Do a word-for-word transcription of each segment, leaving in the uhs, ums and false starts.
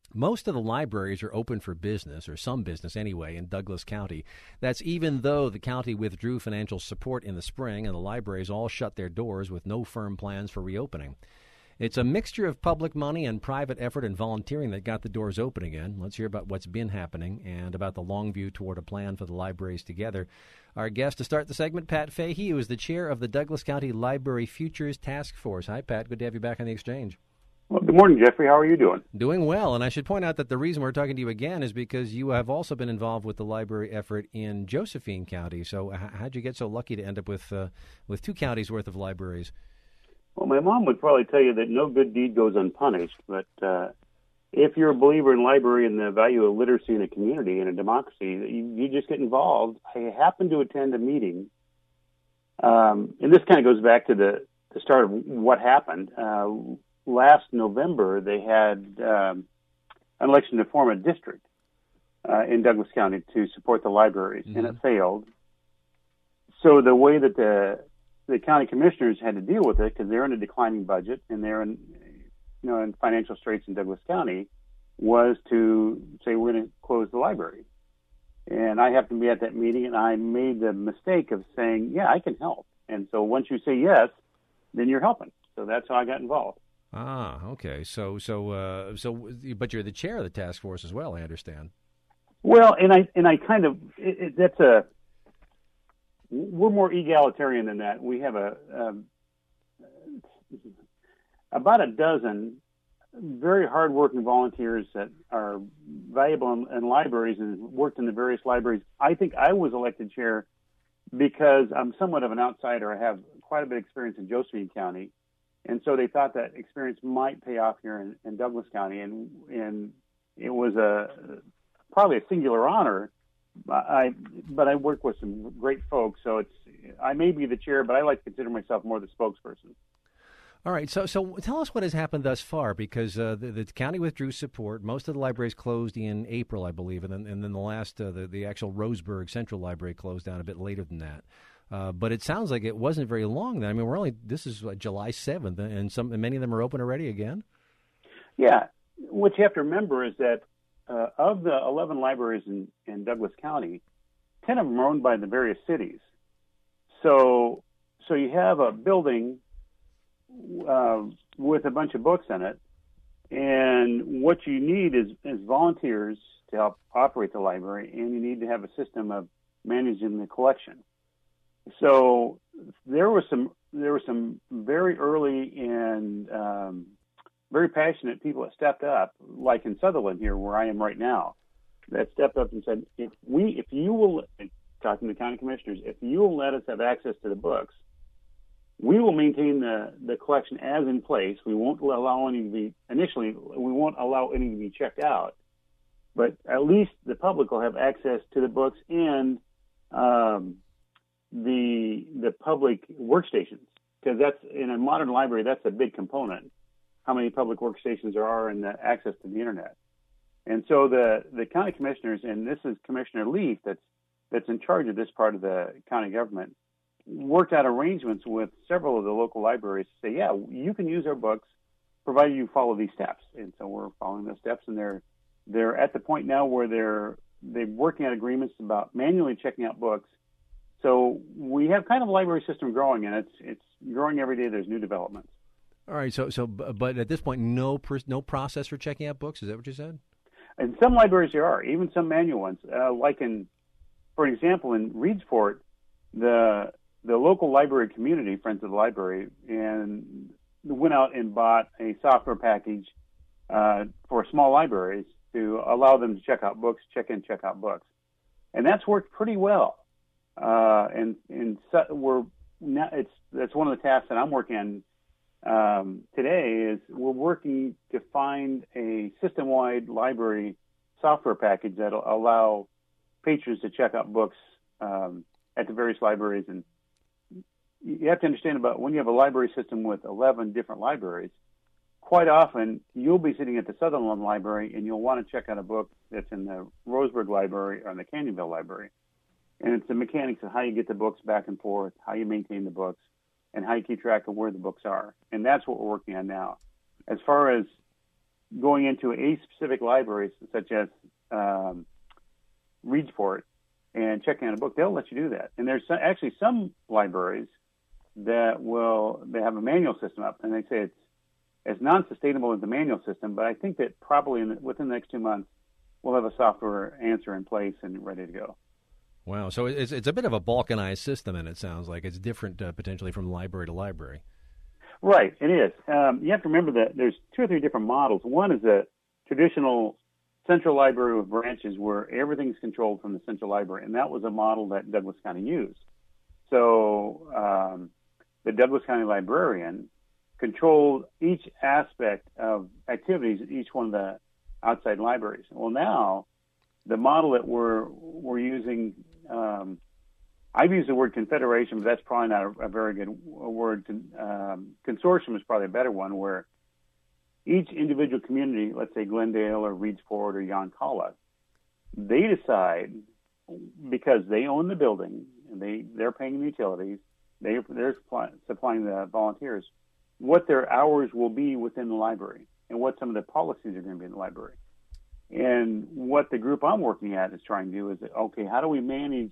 Most of the libraries are open for business, or some business anyway, in Douglas County. That's even though the county withdrew financial support in the spring and the libraries all shut their doors with no firm plans for reopening. It's a mixture of public money and private effort and volunteering that got the doors open again. Let's hear about what's been happening and about the long view toward a plan for the libraries together. Our guest to start the segment, Pat Fahey, who is the chair of the Douglas County Library Futures Task Force. Hi, Pat. Good to have you back on the exchange. Well, good morning, Jeffrey. How are you doing? Doing well, and I should point out that the reason we're talking to you again is because you have also been involved with the library effort in Josephine County. So h- how'd you get so lucky to end up with uh, with two counties' worth of libraries? Well, my mom would probably tell you that no good deed goes unpunished, but uh, if you're a believer in library and the value of literacy in a community and a democracy, you, you just get involved. I happened to attend a meeting, um, and this kind of goes back to the, the start of what happened. Uh, Last November, they had um, an election to form a district uh, in Douglas County to support the libraries, mm-hmm. and it failed. So the way that the the county commissioners had to deal with it, because they're in a declining budget and they're in you know in financial straits in Douglas County, was to say we're going to close the library. And I happened to be at that meeting, and I made the mistake of saying, "Yeah, I can help." And so once you say yes, then you're helping. So that's how I got involved. Ah, okay. So, so, uh, so, but you're the chair of the task force as well, I understand. Well, and I and I kind of it, it, that's a we're more egalitarian than that. We have a um, about a dozen very hardworking volunteers that are valuable in, in libraries and worked in the various libraries. I think I was elected chair because I'm somewhat of an outsider. I have quite a bit of experience in Josephine County. And so they thought that experience might pay off here in, in Douglas County, and and it was a probably a singular honor. I but I work with some great folks, so it's I may be the chair, but I like to consider myself more the spokesperson. All right, so so tell us what has happened thus far, because uh, the, the county withdrew support. Most of the libraries closed in April, I believe, and then and then the last uh, the the actual Roseburg Central Library closed down a bit later than that. Uh, but it sounds like it wasn't very long then. I mean, we're only, this is what, July seventh, and some and many of them are open already again? Yeah. What you have to remember is that uh, of the eleven libraries in, in Douglas County, ten of them are owned by the various cities. So so you have a building uh, with a bunch of books in it, and what you need is, is volunteers to help operate the library, and you need to have a system of managing the collection. So there was some there were some very early and um, very passionate people that stepped up, like in Sutherland here, where I am right now, that stepped up and said, if we, if you will, talking to the county commissioners, if you will let us have access to the books, we will maintain the, the collection as in place. We won't allow any to be, initially, we won't allow any to be checked out, but at least the public will have access to the books and um, the the public workstations, because that's in a modern library, that's a big component, how many public workstations there are and the access to the internet. And so the the county commissioners, and this is Commissioner Leaf that's that's in charge of this part of the county government, worked out arrangements with several of the local libraries to say, yeah, you can use our books provided you follow these steps. And so we're following those steps, and they're they're at the point now where they're they're working out agreements about manually checking out books. So we have kind of a library system growing, and it's it's growing every day. There's new developments. All right. So so, but at this point, no no process for checking out books. Is that what you said? In some libraries there are, even some manual ones. Uh, like in, for example, in Reedsport, the the local library community, Friends of the Library, and went out and bought a software package uh, for small libraries to allow them to check out books, check in, check out books, and that's worked pretty well. Uh, and and so we're now it's that's one of the tasks that I'm working on um, today is we're working to find a system-wide library software package that'll allow patrons to check out books um, at the various libraries. And you have to understand about when you have a library system with eleven different libraries, quite often you'll be sitting at the Sutherland Library and you'll want to check out a book that's in the Roseburg Library or in the Canyonville Library. And it's the mechanics of how you get the books back and forth, how you maintain the books, and how you keep track of where the books are. And that's what we're working on now. As far as going into a specific library, such as um, Reedsport, and checking out a book, they'll let you do that. And there's actually some libraries that will they have a manual system up, and they say it's as non-sustainable as the manual system, but I think that probably in the, within the next two months, we'll have a software answer in place and ready to go. Wow. So it's it's a bit of a balkanized system, and it sounds like it's different uh, potentially from library to library. Right, it is. Um, you have to remember that there's two or three different models. One is a traditional central library with branches where everything's controlled from the central library, and that was a model that Douglas County used. So um, the Douglas County librarian controlled each aspect of activities at each one of the outside libraries. Well, now the model that we're we're using, um, I've used the word confederation, but that's probably not a, a very good word. Um, consortium is probably a better one, where each individual community, let's say Glendale or Reedsport or Yoncalla, they decide, because they own the building and they they're paying the utilities, they they're supply, supplying the volunteers, what their hours will be within the library and what some of the policies are going to be in the library. And what the group I'm working at is trying to do is, okay, how do we manage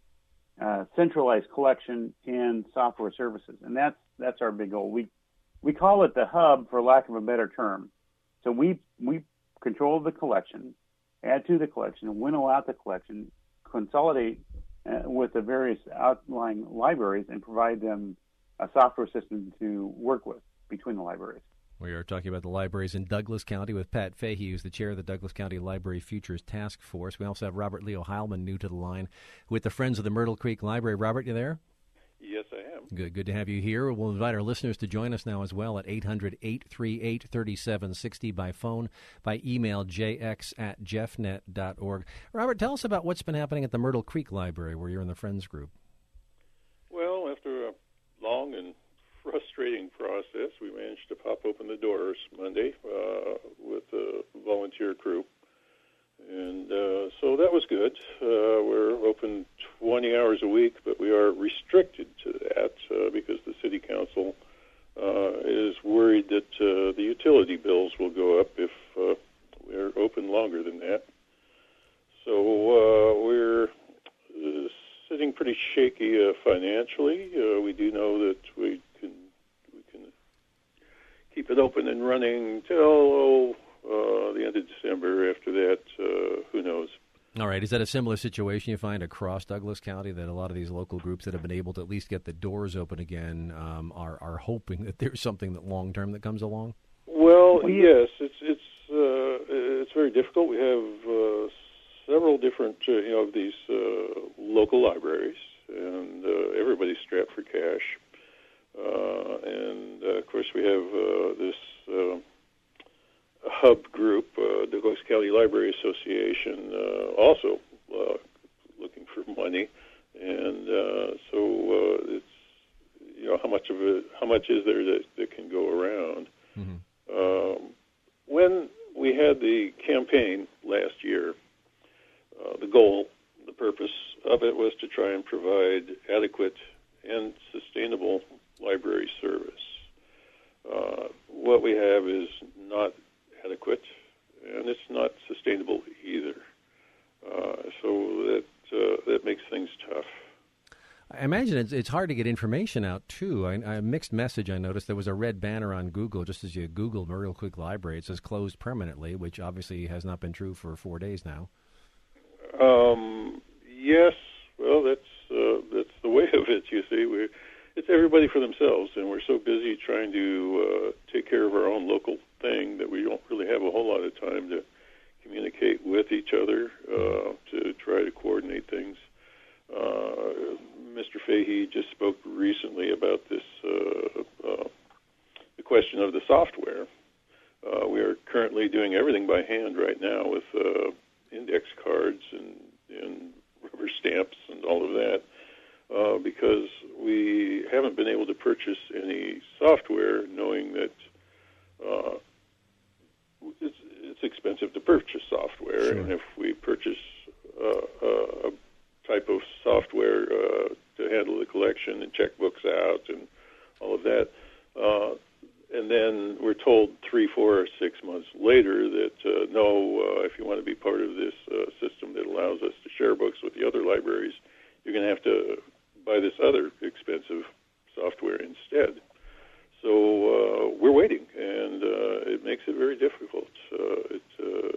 uh, centralized collection and software services? And that's that's our big goal. We we call it the hub, for lack of a better term. So we we control the collection, add to the collection, winnow out the collection, consolidate uh, with the various outlying libraries, and provide them a software system to work with between the libraries. We are talking about the libraries in Douglas County with Pat Fahey, who's the chair of the Douglas County Library Futures Task Force. We also have Robert Leo Heilman, new to the line, with the Friends of the Myrtle Creek Library. Robert, you there? Yes, I am. Good, good to have you here. We'll invite our listeners to join us now as well at eight hundred, eight three eight, three seven six zero by phone, by email, j x at jeffnet dot org. Robert, tell us about what's been happening at the Myrtle Creek Library, where you're in the Friends group. Well, after a long and frustrating process, we managed to pop open the doors Monday uh, with a volunteer group. And uh, so that was good. Uh, we're open twenty hours a week, but we are restricted to that uh, because the city council uh, is worried that uh, the utility bills will go up if uh, we're open longer than that. So uh, we're uh, sitting pretty shaky uh, financially. Uh, we do know that we can we can keep it open and running till oh, uh, the end of December. After that, uh, who knows? All right. Is that a similar situation you find across Douglas County, that a lot of these local groups that have been able to at least get the doors open again um, are, are hoping that there's something that long-term that comes along? Well, yes. It's it's uh, it's very difficult. We have uh, several different uh, you know these uh, local libraries, and uh, everybody's strapped for cash. Uh, and uh, of course, we have uh, this uh, hub group, uh, Douglas County Library Association, uh, also uh, looking for money, and uh, so uh, it's you know how much of it, how much is there that, that can go around. Mm-hmm. Um, when we had the campaign last year, uh, the goal, the purpose of it was to try and provide adequate and sustainable library service. Uh, what we have is not adequate, and it's not sustainable either. Uh, so that uh, that makes things tough. I imagine it's it's hard to get information out, too. I, I, a mixed message, I noticed. There was a red banner on Google, just as you Google Myrtle Creek Library. It says closed permanently, which obviously has not been true for four days now. Um, yes, well, that's uh, that's the way of it, you see. We're, it's everybody for themselves, and we're so busy trying to uh, take care of our own local thing that we don't really have a whole lot of time to communicate with each other, uh, to try to coordinate things. Uh, Mister Fahey just spoke recently about this, uh, uh, the question of the software. Uh, we are currently doing everything by hand right now with uh, index cards and, and rubber stamps and all of that, uh, because we haven't been able to purchase any software, knowing that uh, it's, it's expensive to purchase software, sure. And if we purchase uh, a type of software uh, to handle the collection and check books out and all of that, uh, and then we're told three, four, or six six months later that, uh, no, uh, if you want to be part of this uh, system that allows us to share books with the other libraries, you're going to have to buy this other expensive software instead. So uh, we're waiting, and uh, it makes it very difficult. Uh, it,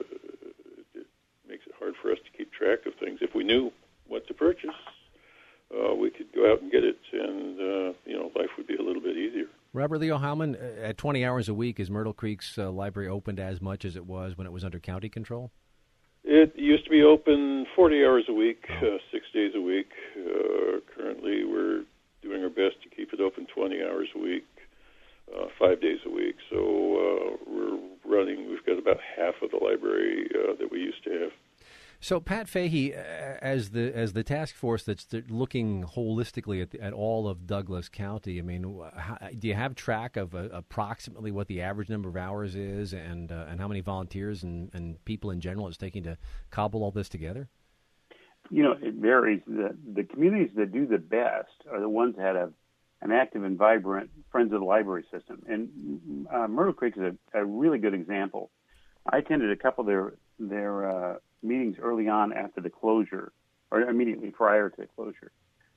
uh, it makes it hard for us to keep track of things. If we knew what to purchase, uh, we could go out and get it, and uh, you know, life would be a little bit easier. Robert Leo Heilman, at twenty hours a week, is Myrtle Creek's uh, library opened as much as it was when it was under county control? It used to be open forty hours a week, uh, six days a week. Uh, currently, we're doing our best to keep it open twenty hours a week, uh, five days a week. So uh, we're running, we've got about half of the library uh, that we used to have. So, Pat Fahey, as the as the task force that's looking holistically at, the, at all of Douglas County, I mean, how, do you have track of uh, approximately what the average number of hours is, and uh, and how many volunteers and, and people in general it's taking to cobble all this together? You know, it varies. The the communities that do the best are the ones that have an active and vibrant Friends of the Library system, and uh, Myrtle Creek is a, a really good example. I attended a couple of their their uh, meetings early on after the closure, or immediately prior to the closure.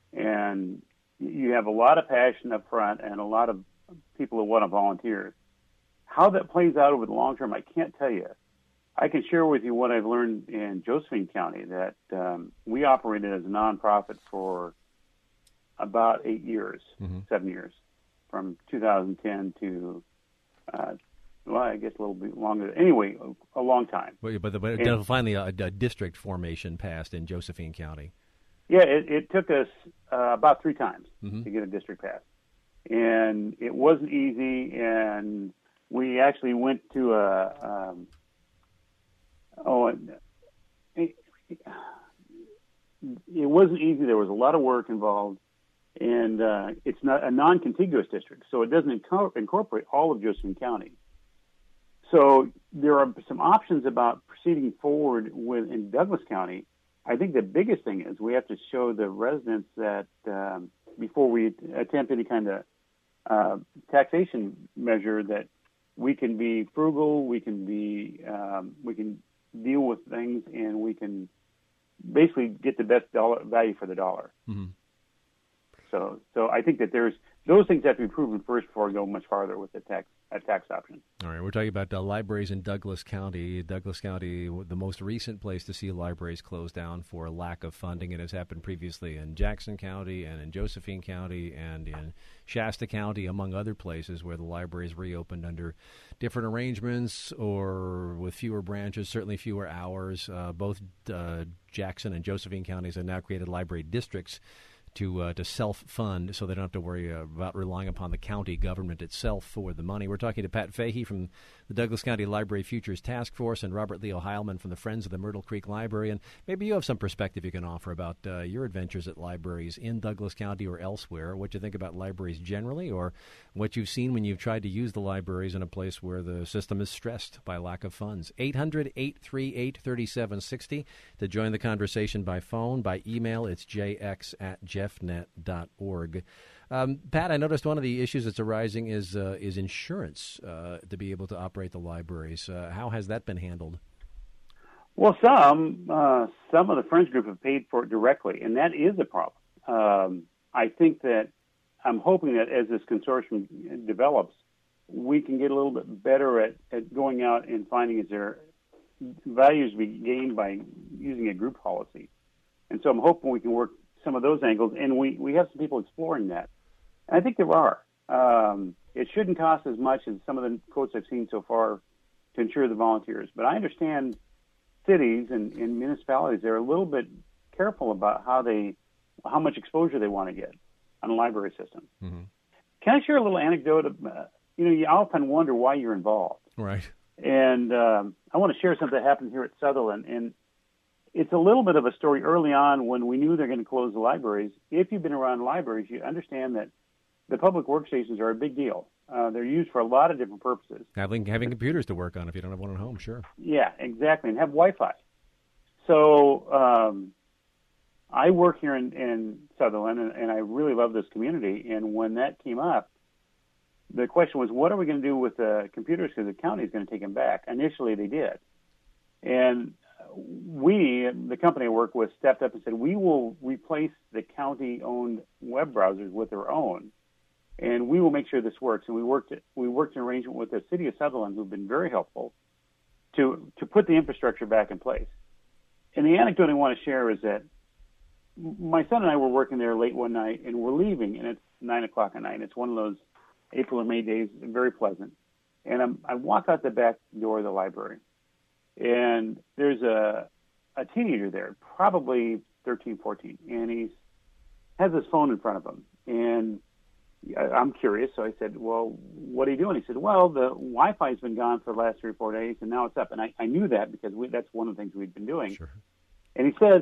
And you have a lot of passion up front and a lot of people who want to volunteer. How that plays out over the long term, I can't tell you. I can share with you what I've learned in Josephine County, that um, we operated as a nonprofit for about eight years, mm-hmm. seven years, from two thousand ten to uh, well, I guess a little bit longer. Anyway, a, a long time. But, but, but and, finally, a, a district formation passed in Josephine County. Yeah, it, it took us uh, about three times mm-hmm. to get a district passed. And it wasn't easy, and we actually went to a, um, oh, it, it wasn't easy. There was a lot of work involved, and uh, it's not a non-contiguous district, so it doesn't inco- incorporate all of Josephine County. So there are some options about proceeding forward with in Douglas County. I think the biggest thing is we have to show the residents that um, before we attempt any kind of uh, taxation measure, that we can be frugal, we can be, um, we can deal with things, and we can basically get the best dollar value for the dollar. Mm-hmm. So, so I think that there's those things have to be proven first before we go much farther with the tax a tax option. All right, we're talking about uh, libraries in Douglas County. Douglas County, the most recent place to see libraries close down for lack of funding. It has happened previously in Jackson County and in Josephine County and in Shasta County, among other places where the libraries reopened under different arrangements or with fewer branches, certainly fewer hours. Uh, both uh, Jackson and Josephine counties have now created library districts to uh, to self-fund, so they don't have to worry uh, about relying upon the county government itself for the money. We're talking to Pat Fahey from the Douglas County Library Futures Task Force and Robert Leo Heilman from the Friends of the Myrtle Creek Library. And maybe you have some perspective you can offer about uh, your adventures at libraries in Douglas County or elsewhere, what you think about libraries generally, or what you've seen when you've tried to use the libraries in a place where the system is stressed by lack of funds. eight hundred, eight three eight, three seven six zero to join the conversation by phone. By email, it's j x at jeff net dot org. Um, Pat, I noticed one of the issues that's arising is uh, is insurance uh, to be able to operate the libraries. Uh, how has that been handled? Well, some uh, some of the Friends Group have paid for it directly, and that is a problem. Um, I think that I'm hoping that as this consortium develops, we can get a little bit better at, at going out and finding is there values to be gained by using a group policy. And so I'm hoping we can work some of those angles, and we, we have some people exploring that. And I think there are. Um, it shouldn't cost as much as some of the quotes I've seen so far to insure the volunteers. But I understand cities and, and municipalities, they're a little bit careful about how they, how much exposure they want to get on a library system. Mm-hmm. Can I share a little anecdote? Of, uh, you know, you often wonder why you're involved. Right. And um, I want to share something that happened here at Sutherland. And it's a little bit of a story early on when we knew they're going to close the libraries. If you've been around libraries, you understand that the public workstations are a big deal. Uh, they're used for a lot of different purposes. Having having computers to work on if you don't have one at home, sure. Yeah, exactly, and have Wi-Fi. So um, I work here in, in Sutherland, and, and I really love this community. And when that came up, the question was, what are we going to do with the computers? Because the county is going to take them back. Initially, they did. And we, the company I work with, stepped up and said, we will replace the county-owned web browsers with our own, and we will make sure this works. And we worked we worked in arrangement with the city of Sutherland, who've been very helpful, to to put the infrastructure back in place. And the anecdote I want to share is that my son and I were working there late one night, and we're leaving, and it's nine o'clock at night. It's one of those April or May days, very pleasant. And I'm, I walk out the back door of the library, and there's a a teenager there, probably thirteen, fourteen, and he has his phone in front of him. And I, I'm curious, so I said, well, what are you doing? He said, well, the Wi-Fi's been gone for the last three or four days, and now it's up. And I, I knew that because we, that's one of the things we'd been doing. Sure. And he says,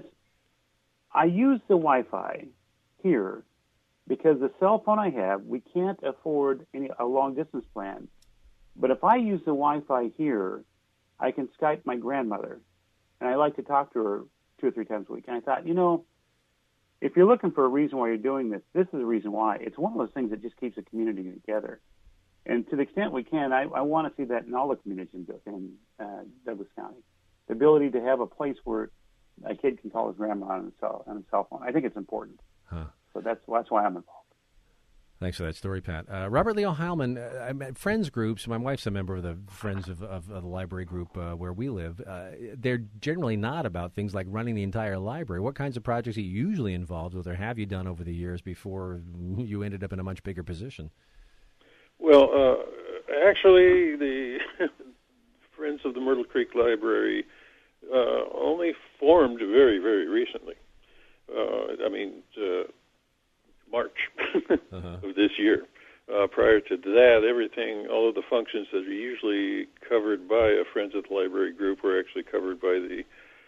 I use the Wi-Fi here because the cell phone I have, we can't afford any a long-distance plan. But if I use the Wi-Fi here, I can Skype my grandmother, and I like to talk to her two or three times a week. And I thought, you know, if you're looking for a reason why you're doing this, this is the reason why. It's one of those things that just keeps a community together. And to the extent we can, I, I want to see that in all the communities in, in uh, Douglas County. The ability to have a place where a kid can call his grandma on a cell, on a cell phone. I think it's important. Huh. So that's that's why I'm involved. Thanks for that story, Pat. Uh, Robert Leo Heilman, uh, I'm at Friends groups. My wife's a member of the Friends of, of, of the Library group uh, where we live. Uh, they're generally not about things like running the entire library. What kinds of projects are you usually involved with, or have you done over the years before you ended up in a much bigger position? Well, uh, actually, the Friends of the Myrtle Creek Library uh, only formed very, very recently. Uh, I mean, uh, March uh-huh. of this year. Uh, prior to that, everything, all of the functions that are usually covered by a Friends of the Library group were actually covered by the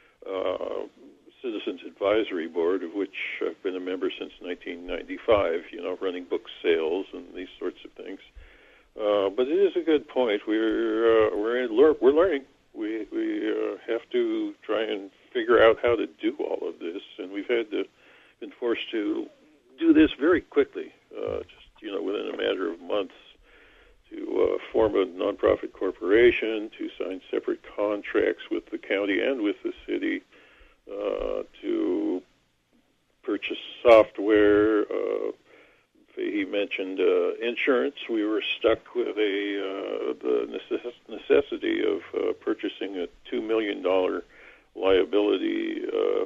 uh, Citizens Advisory Board, of which I've been a member since nineteen ninety-five, you know, running book sales and these sorts of things. Uh, but it is a good point. We're uh, we're in, we're learning. We we uh, have to try and figure out how to do all of this, and we've had to been forced to do this very quickly, uh, just you know, within a matter of months, to uh, form a nonprofit corporation, to sign separate contracts with the county and with the city, uh, to purchase software. Uh, he mentioned uh, insurance. We were stuck with a uh, the necess- necessity of uh, purchasing a two million dollar liability Uh,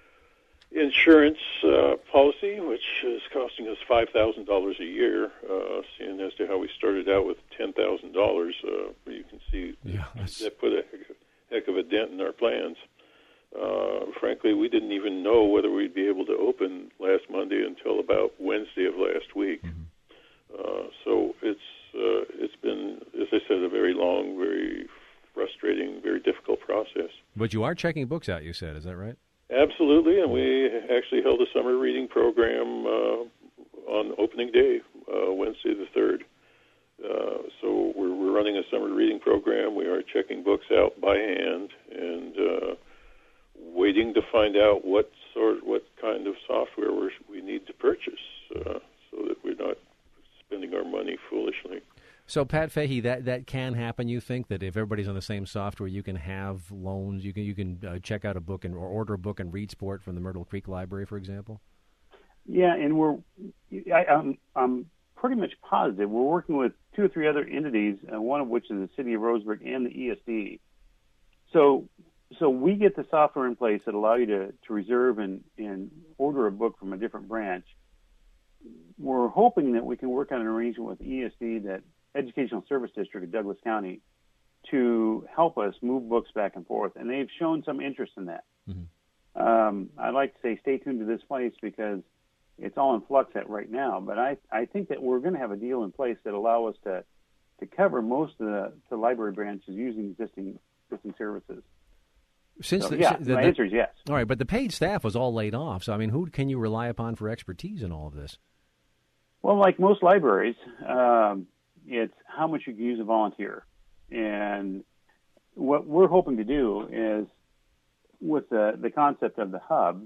insurance uh, policy, which is costing us five thousand dollars a year, uh, seeing as to how we started out with ten thousand dollars. Uh, you can see yeah, that put a heck of a dent in our plans. Uh, frankly, we didn't even know whether we'd be able to open last Monday until about Wednesday of last week. Mm-hmm. Uh, so it's uh, it's been, as I said, a very long, very frustrating, very difficult process. But you are checking books out, you said, is that right? Absolutely, and we actually held a summer reading program uh, on opening day, uh, Wednesday the third. Uh, so we're, we're running a summer reading program. We are checking books out by hand and uh, waiting to find out what sort, what kind of software we're, we need to purchase uh, so that we're not spending our money foolishly. So, Pat Fahey, that, that can happen, you think, that if everybody's on the same software, you can have loans, you can you can uh, check out a book and or order a book and read sport from the Myrtle Creek Library, for example? Yeah, and we're I, I'm, I'm pretty much positive. We're working with two or three other entities, uh, one of which is the City of Roseburg and the E S D. So so we get the software in place that allow you to, to reserve and, and order a book from a different branch. We're hoping that we can work on an arrangement with E S D, that Educational Service District of Douglas County, to help us move books back and forth, and they've shown some interest in that. Mm-hmm. Um, I'd like to say stay tuned to this place because it's all in flux at right now, but I, I think that we're going to have a deal in place that allow us to, to cover most of the, the library branches using existing existing services. Since so, the, yeah, the, my the, answer is yes. All right, but the paid staff was all laid off, so I mean, who can you rely upon for expertise in all of this? Well, like most libraries, um, it's how much you can use a volunteer. And what we're hoping to do is, with the, the concept of the hub,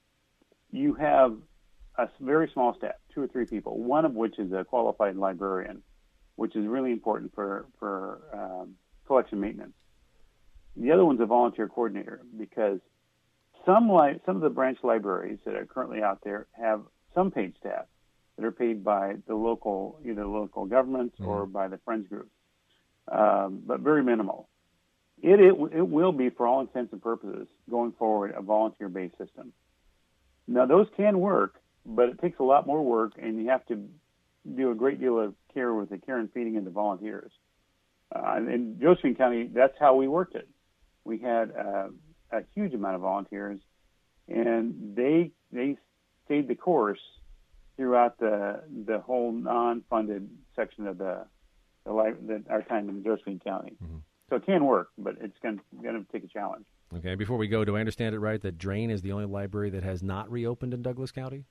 you have a very small staff, two or three people, one of which is a qualified librarian. which is really important for for um, collection maintenance. The other one's a volunteer coordinator, because some li- some of the branch libraries that are currently out there have some paid staff that are paid by the local, either local governments mm-hmm. or by the Friends groups, um, but very minimal. It, it it will be, for all intents and purposes, going forward, a volunteer-based system. Now, those can work, but it takes a lot more work, and you have to do a great deal of care with the care and feeding of the volunteers. Uh, in Josephine County, that's how we worked it. We had uh, a huge amount of volunteers, and they they stayed the course throughout the the whole non-funded section of the the, life, the our time in Josephine County. Mm-hmm. So it can work, but it's going to take a challenge. Okay. Before we go, do I understand it right that Drain is the only library that has not reopened in Douglas County?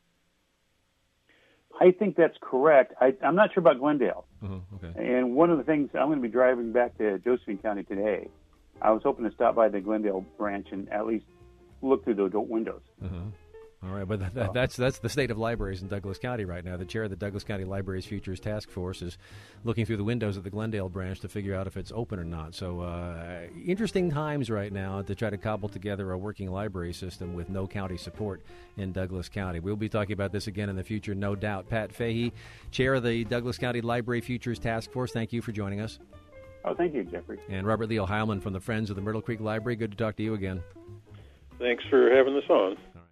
I think that's correct. I, I'm not sure about Glendale. Uh-huh, okay. And one of the things, I'm going to be driving back to Josephine County today. I was hoping to stop by the Glendale branch and at least look through the windows. Uh-huh. All right, but th- th- that's that's the state of libraries in Douglas County right now. The chair of the Douglas County Libraries Futures Task Force is looking through the windows of the Glendale branch to figure out if it's open or not. So uh, interesting times right now to try to cobble together a working library system with no county support in Douglas County. We'll be talking about this again in the future, no doubt. Pat Fahey, chair of the Douglas County Library Futures Task Force, thank you for joining us. Oh, thank you, Jeffrey. And Robert Leo Heilman from the Friends of the Myrtle Creek Library. Good to talk to you again. Thanks for having us on.